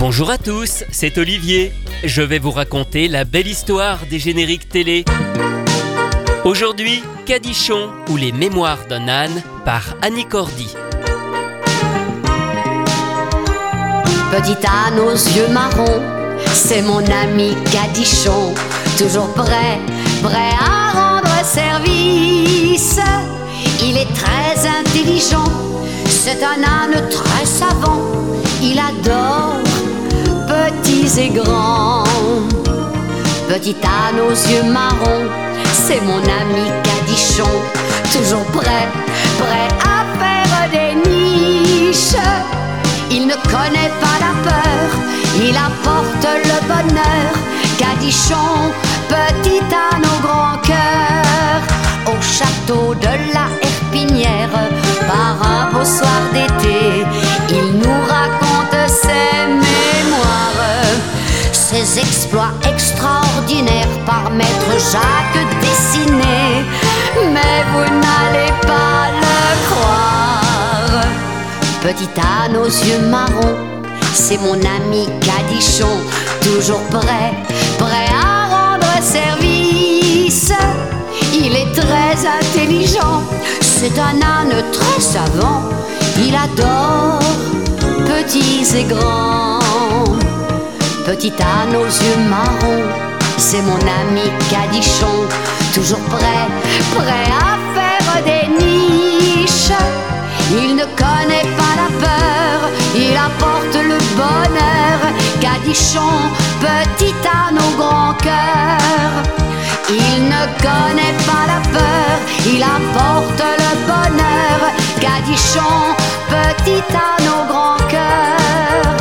Bonjour à tous, c'est Olivier. Je vais vous raconter la belle histoire des génériques télé. Aujourd'hui, Cadichon ou les mémoires d'un âne par Annie Cordy. Petit âne aux yeux marrons, c'est mon ami Cadichon, toujours prêt à rendre service. Il est très intelligent, c'est un âne très savant. Il adore petits et grands. Petit âne aux yeux marrons, c'est mon ami Cadichon, toujours prêt à faire des niches. Il ne connaît pas la peur, il apporte le bonheur. Cadichon, petit âne au grand cœur. Au château de la Herpinière, par un beau soir d'été, il nous raconte ses mémoires, ses exploits extraordinaires par maître Jacques dessinés. Mais vous n'allez pas le croire. Petit âne aux yeux marrons, c'est mon ami Cadichon, toujours prêt à rendre service. Il est très intelligent, c'est un âne très savant. Il adore petits et grands. Petit âne aux yeux marrons, c'est mon ami Cadichon, toujours prêt à faire des niches. Il ne connaît pas la peur, il apporte le bonheur. Cadichon, petit âne au grand cœur. Il ne connaît pas la peur, il apporte le bonheur. Cadichon, petit âne au grand cœur.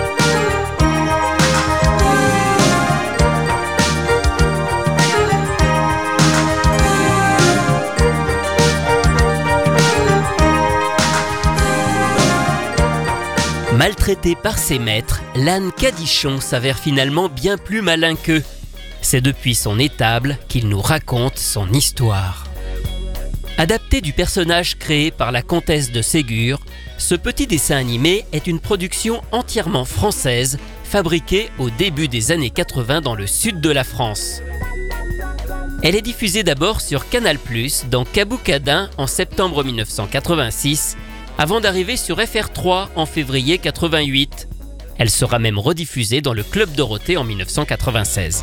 Maltraité par ses maîtres, l'âne Cadichon s'avère finalement bien plus malin qu'eux. C'est depuis son étable qu'il nous raconte son histoire. Adapté du personnage créé par la comtesse de Ségur, ce petit dessin animé est une production entièrement française, fabriquée au début des années 80 dans le sud de la France. Elle est diffusée d'abord sur Canal+, dans Caboucadin en septembre 1986, avant d'arriver sur FR3 en février 88. Elle sera même rediffusée dans le Club Dorothée en 1996.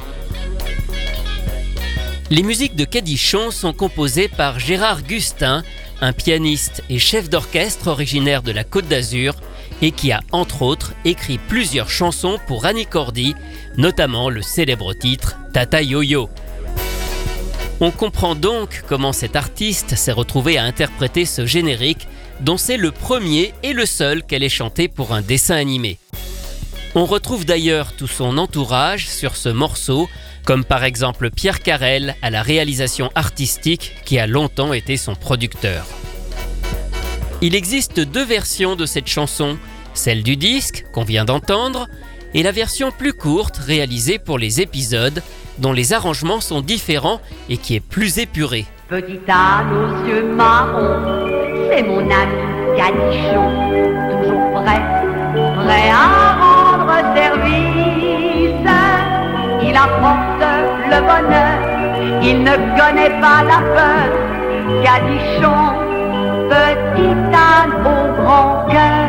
Les musiques de Cadichon sont composées par Gérard Gustin, un pianiste et chef d'orchestre originaire de la Côte d'Azur et qui a entre autres écrit plusieurs chansons pour Annie Cordy, notamment le célèbre titre Tata Yo-Yo. On comprend donc comment cet artiste s'est retrouvé à interpréter ce générique dont c'est le premier et le seul qu'elle ait chanté pour un dessin animé. On retrouve d'ailleurs tout son entourage sur ce morceau, comme par exemple Pierre Carrel à la réalisation artistique qui a longtemps été son producteur. Il existe deux versions de cette chanson, celle du disque qu'on vient d'entendre et la version plus courte réalisée pour les épisodes dont les arrangements sont différents et qui est plus épurée. Petit âne aux yeux marrons, c'est mon ami Cadichon, toujours prêt à rendre service. Il apporte le bonheur, il ne connaît pas la peur. Cadichon, petit âne au grand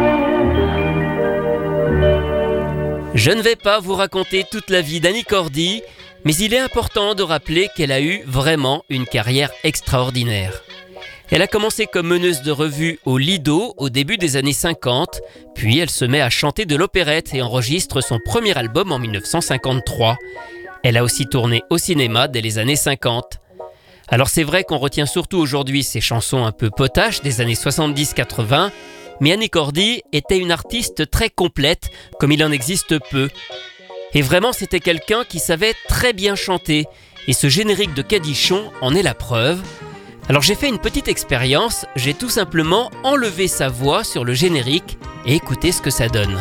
cœur. Je ne vais pas vous raconter toute la vie d'Annie Cordy, mais il est important de rappeler qu'elle a eu vraiment une carrière extraordinaire. Elle a commencé comme meneuse de revue au Lido au début des années 50, puis elle se met à chanter de l'opérette et enregistre son premier album en 1953. Elle a aussi tourné au cinéma dès les années 50. Alors c'est vrai qu'on retient surtout aujourd'hui ses chansons un peu potaches des années 70-80, mais Annie Cordy était une artiste très complète, comme il en existe peu. Et vraiment c'était quelqu'un qui savait très bien chanter, et ce générique de Cadichon en est la preuve. Alors j'ai fait une petite expérience, j'ai tout simplement enlevé sa voix sur le générique et écoutez ce que ça donne.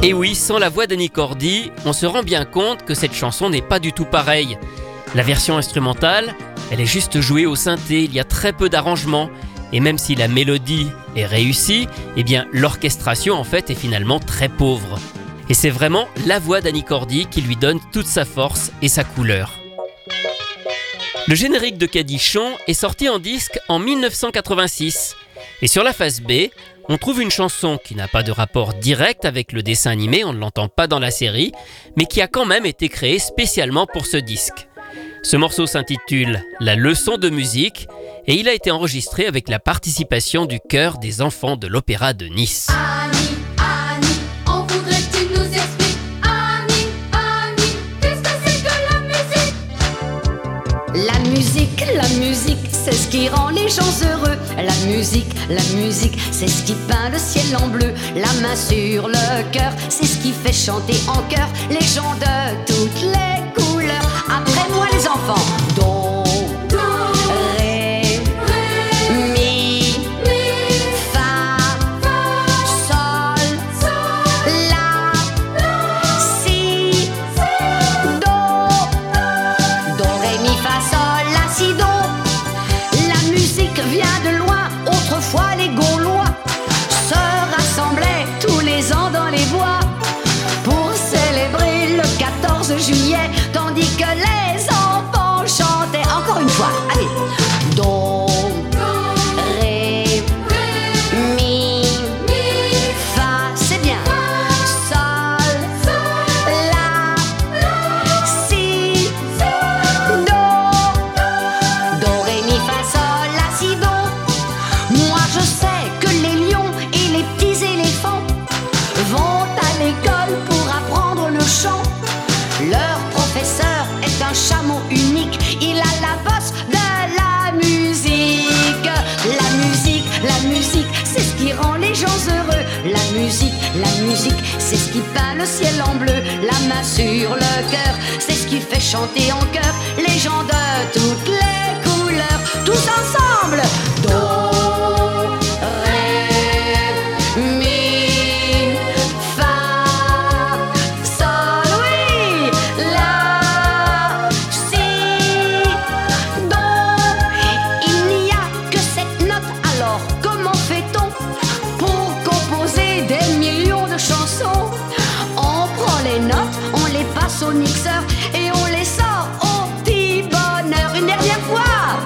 Et oui, sans la voix d'Annie Cordy, on se rend bien compte que cette chanson n'est pas du tout pareille. La version instrumentale, elle est juste jouée au synthé, il y a très peu d'arrangements. Et même si la mélodie est réussie, eh bien l'orchestration en fait est finalement très pauvre. Et c'est vraiment la voix d'Annie Cordy qui lui donne toute sa force et sa couleur. Le générique de Cadichon est sorti en disque en 1986. Et sur la face B, on trouve une chanson qui n'a pas de rapport direct avec le dessin animé, on ne l'entend pas dans la série, mais qui a quand même été créée spécialement pour ce disque. Ce morceau s'intitule « La leçon de musique » et il a été enregistré avec la participation du chœur des enfants de l'Opéra de Nice. Annie, on voudrait que tu nous expliques. Annie, qu'est-ce que c'est que la musique? La musique, c'est ce qui rend les gens heureux. La musique, c'est ce qui peint le ciel en bleu. La main sur le cœur, c'est ce qui fait chanter en chœur les gens de toutes les couleurs. Après moi les enfants, do, ré, mi, fa, sol, la, si, do, ré, mi, fa, sol, la, si, do. La musique vient de loin, autrefois les Gaulois se rassemblaient tous les ans dans les bois pour célébrer le 14 juillet, tandis que les enfants chantaient. Encore une fois, allez. Do, ré, mi, fa, c'est bien. Sol, la, si, do, ré, mi, fa, sol, la, si, do. Moi je sais que les lions et les petits éléphants vont à l'école pour apprendre le chant. Leur professeur est un chameau unique, il a la bosse de la musique. La musique, c'est ce qui rend les gens heureux. La musique, c'est ce qui peint le ciel en bleu. La main sur le cœur, c'est ce qui fait chanter en chœur les gens de toutes les couleurs. Tous ensemble, do, ré, mi, fa, sol, oui, la, si, do. Il n'y a que cette note, alors comment fait-on pour composer des millions de chansons? On prend les notes, on les passe au mixeur et on les sort au petit bonheur. Une dernière fois.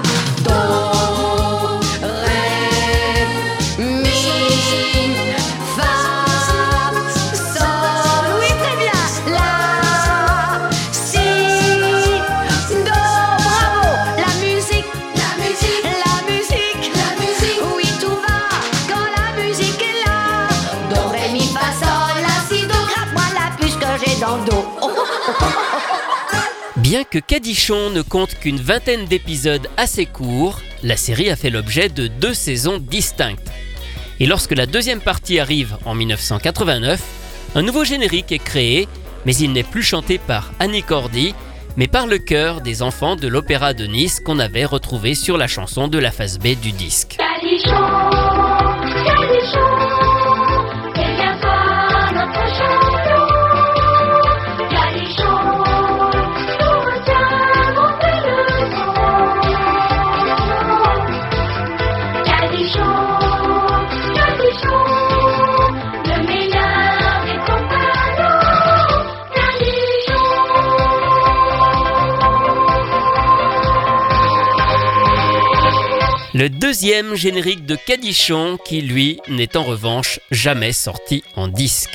Do, ré, mi, fa, sol, oui très bien, la, si, do, bravo. La musique, oui tout va quand la musique est là. Do, ré, mi, fa, sol, la, si, do, gratte-moi la puce que j'ai dans le dos. Bien que Cadichon ne compte qu'une vingtaine d'épisodes assez courts, la série a fait l'objet de 2 saisons distinctes. Et lorsque la deuxième partie arrive en 1989, un nouveau générique est créé, mais il n'est plus chanté par Annie Cordy, mais par le chœur des enfants de l'Opéra de Nice qu'on avait retrouvé sur la chanson de la face B du disque. Cadichon, c'est bien toi notre champion. Cadichon, nous retiendrons tes leçons. Cadichon, le meilleur des compagnons. Cadichon. Le deuxième générique de Cadichon qui, lui, n'est en revanche jamais sorti en disque.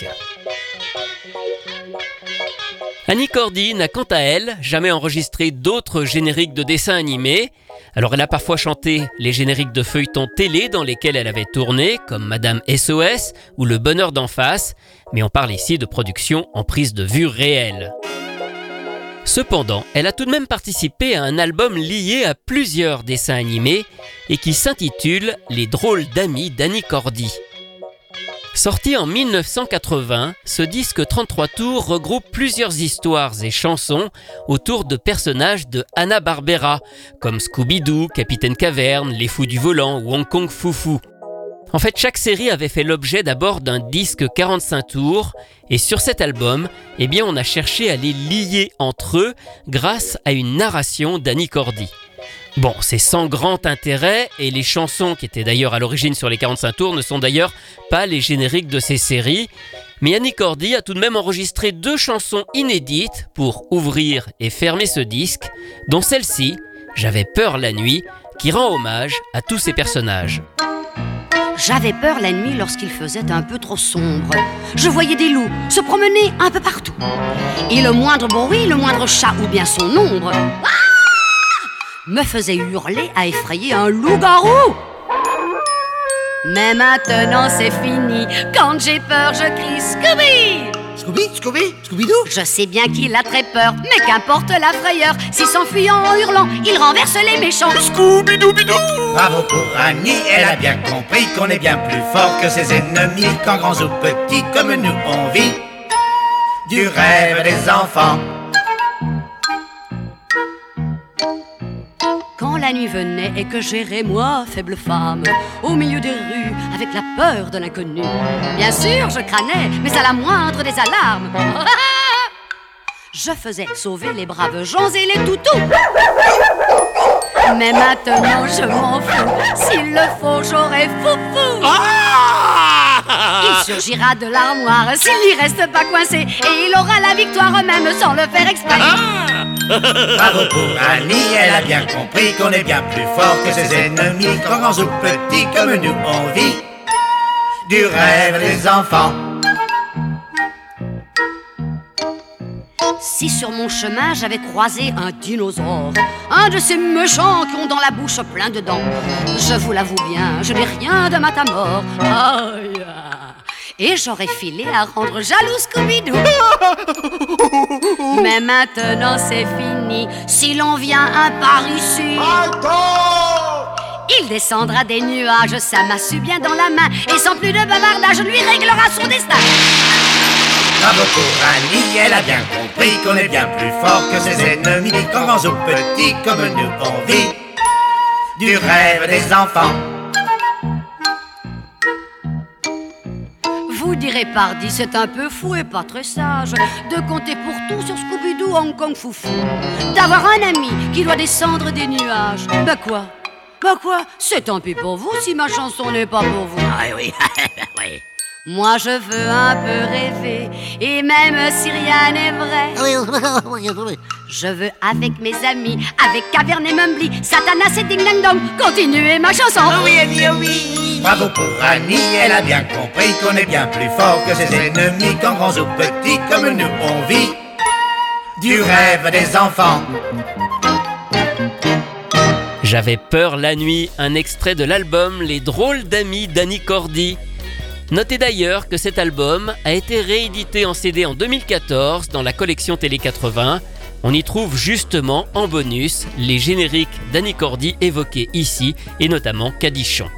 Annie Cordy n'a quant à elle jamais enregistré d'autres génériques de dessins animés. Alors elle a parfois chanté les génériques de feuilletons télé dans lesquels elle avait tourné, comme Madame SOS ou Le Bonheur d'en face, mais on parle ici de production en prise de vue réelle. Cependant, elle a tout de même participé à un album lié à plusieurs dessins animés et qui s'intitule « Les drôles d'amis d'Annie Cordy ». Sorti en 1980, ce disque 33 tours regroupe plusieurs histoires et chansons autour de personnages de Hanna-Barbera, comme Scooby-Doo, Capitaine Caverne, Les Fous du Volant ou Hong Kong Foufou. En fait, chaque série avait fait l'objet d'abord d'un disque 45 tours et sur cet album, on a cherché à les lier entre eux grâce à une narration d'Annie Cordy. Bon, c'est sans grand intérêt et les chansons qui étaient d'ailleurs à l'origine sur les 45 tours ne sont d'ailleurs pas les génériques de ces séries. Mais Annie Cordy a tout de même enregistré 2 chansons inédites pour ouvrir et fermer ce disque, dont celle-ci, J'avais peur la nuit, qui rend hommage à tous ces personnages. J'avais peur la nuit lorsqu'il faisait un peu trop sombre. Je voyais des loups se promener un peu partout. Et le moindre bruit, le moindre chat ou bien son ombre me faisait hurler à effrayer un loup-garou. Mais maintenant c'est fini. Quand j'ai peur, je crie Scooby! Scooby-Doo? Je sais bien qu'il a très peur, mais qu'importe la frayeur. Si s'enfuyant en hurlant, il renverse les méchants. Scooby-Doo-Bidou! Bravo pour Annie, elle a bien compris qu'on est bien plus fort que ses ennemis, quand grands ou petits comme nous on vit du rêve des enfants. Quand la nuit venait et que j'errais, moi, faible femme, au milieu des rues, avec la peur de l'inconnu, bien sûr, je crânais, mais à la moindre des alarmes, je faisais sauver les braves gens et les toutous. Mais maintenant, je m'en fous. S'il le faut, j'aurai foufou. Il surgira de l'armoire s'il n'y reste pas coincé, et il aura la victoire même sans le faire exprès. Bravo pour Annie, elle a bien compris qu'on est bien plus fort que ses ennemis, quand grands ou petits comme nous on vit du rêve des enfants. Si sur mon chemin j'avais croisé un dinosaure, un de ces méchants qui ont dans la bouche plein de dents, je vous l'avoue bien, je n'ai rien de matamor. Aïe. Et j'aurais filé à rendre jaloux Scooby-Doo. Mais maintenant c'est fini. Si l'on vient un par ici, il descendra des nuages, sa massue bien dans la main, et sans plus de bavardage, lui réglera son destin. Bravo pour Annie, elle a bien compris qu'on est bien plus fort que ses ennemis, quand grands ou petits comme nous on vit du rêve des enfants. Vous direz pardi, c'est un peu fou et pas très sage de compter pour tout sur Scooby-Doo, Hong Kong foufou. D'avoir un ami qui doit descendre des nuages. Bah quoi, c'est tant pis pour vous si ma chanson n'est pas pour vous. Ah oui, oui. Moi je veux un peu rêver, et même si rien n'est vrai, je veux avec mes amis, avec Caverne et Mumbly, Satanas et Ding Dang Dong, continuer ma chanson. Oui, Annie, oui. Bravo pour Annie, elle a bien compris qu'on est bien plus fort que ses ennemis, quand grands ou petits comme nous on vit du rêve des enfants. J'avais peur la nuit, un extrait de l'album Les drôles d'amis d'Annie Cordy. Notez d'ailleurs que cet album a été réédité en CD en 2014 dans la collection Télé 80. On y trouve justement en bonus les génériques d'Annie Cordy évoqués ici, et notamment Cadichon.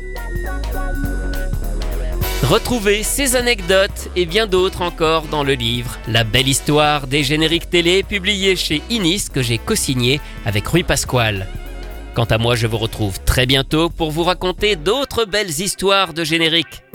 Retrouvez ces anecdotes et bien d'autres encore dans le livre La belle histoire des génériques télé, publié chez Inis, que j'ai co-signé avec Rui Pasquale. Quant à moi, je vous retrouve très bientôt pour vous raconter d'autres belles histoires de génériques.